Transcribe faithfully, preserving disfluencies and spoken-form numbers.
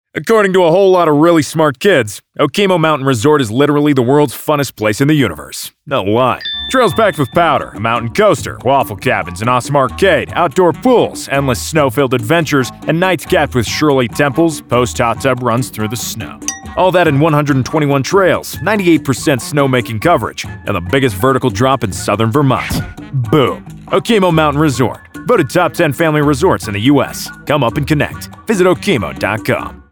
According to a whole lot of really smart kids, Okemo Mountain Resort is literally the world's funnest place in the universe. No lie. Trails packed with powder, a mountain coaster, waffle cabins, an awesome arcade, outdoor pools, endless snow-filled adventures, and nights capped with Shirley temples, post-hot tub runs through the snow. All that in one hundred twenty-one trails, ninety-eight percent snowmaking coverage, and the biggest vertical drop in southern Vermont. Boom. Okemo Mountain Resort. Voted top ten family resorts in the U S. Come up and connect. Visit okemo dot com.